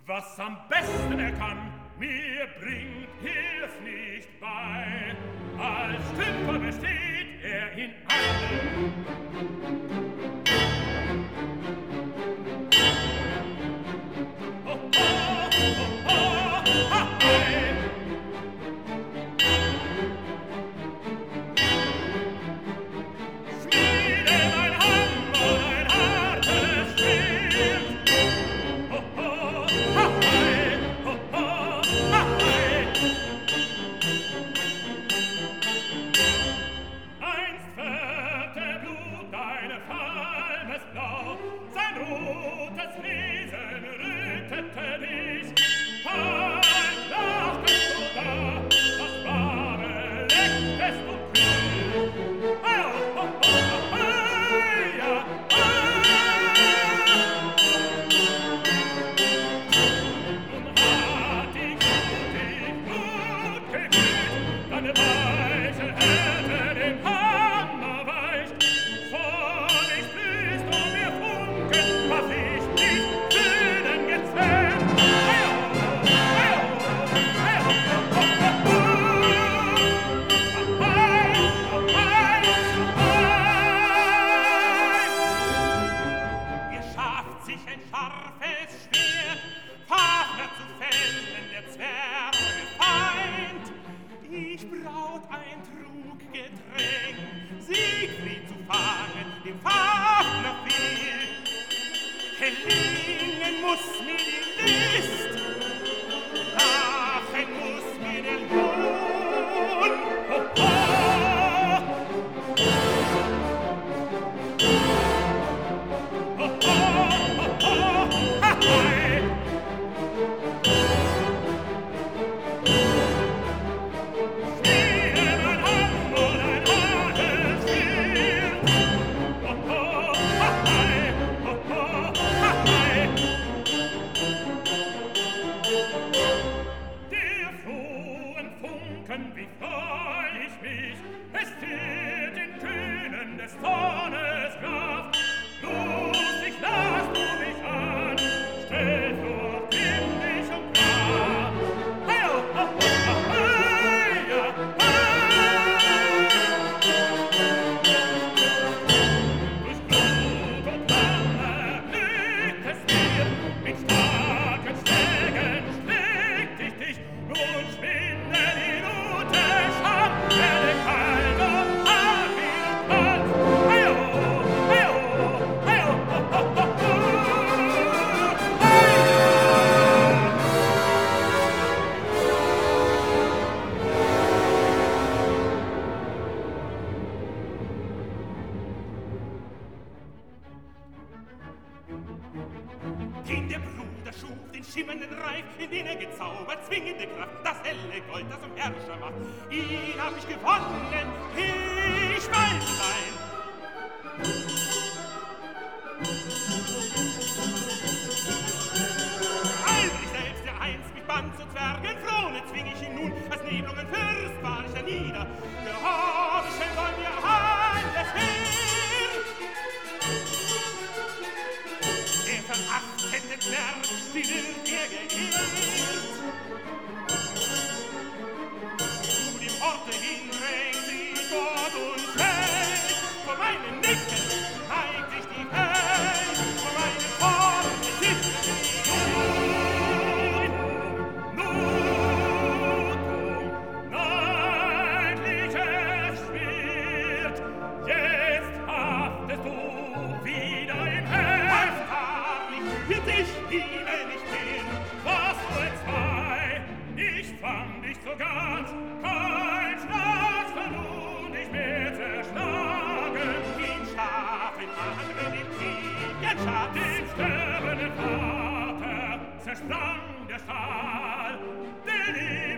Was am besten er kann, mir bringt Hilf nicht bei. Als Stümper besteht er in allem. Oh, oh, oh, oh, ha, hey. Schmiede mein Hammer, ein hartes Schwert. Oh, oh, ha, hey. Oh, oh, ha, hey. Einst fährte Blut deine Falmes blau, sein rotes Wesen rötete dich. Kein lachtest du da, das Wahre lecktest du kühl. Hey, oh, oh, oh, hey, ja, nun hat die Glut geglüht, deine weiche Härte dem Hammer weicht. Vor dich blühst du mir Funken, was ich nicht fühlen gezählt. Hey, oh, hey, oh, hey, oh, oh, oh, oh. Ahai, ahai, ahai. Ihr schafft sich ein scharfes Schwert, Fafner zu fällen, der Zwerge Feind. Ich braut ein Truggetränk, Siegfried zu fangen, dem Fafner fiel. Gelingen muss mir die List, lachen muss mir der Lohn. Oh, oh. Oh, oh, oh, oh, ha, hey. Schmiede mein Hammer, ein hartes Schwert. Oh, oh, ha, hey. Oh, oh, ha, hey. Der frohen Funken, wie freu ich mich, es steht in Tönen des Zornes Graf. Lustig lachst du mich an, stell vor kindlich und brav. Hey, oh, oh, oh, oh, hey, ja, durch Blut und Flamme blüht es mir, mit starken Schlägen schlägt ich dich, nun schwinde die Rute, Scham, werde kalt und hart wie Platz. Hey, oh, hey, oh, hey, oh, oh, oh, oh, oh. Den der Bruder schuf, den schimmernden Reif, in den er gezaubert, zwingende Kraft, das helle Gold, das um Herrscher macht. Ihn hab ich gewonnen, ich weiß sein. Als ich selbst, der einst mich band zu Zwergen Throne, zwing ich ihn nun, als Niblungen Fürst war ich hernieder. Gehorchen soll mir alles her. Der verachtete Zwerg, die wird er geehrt. Zu dem Orte hin drängt sich Gott und Welt. Vor meinen Nicken neigt sich die Welt. Vor meinen Worten sitzt die neidliches Schwert. Jetzt haftest du wieder im Heft. Wird ich diene nicht mehr, was wohl zwei, ich fand dich so ganz, kein Schlag verlor dich mehr zerschlagen. Den Schafen machen den Krieg, den sterbenden Vater zersprang der Stahl, den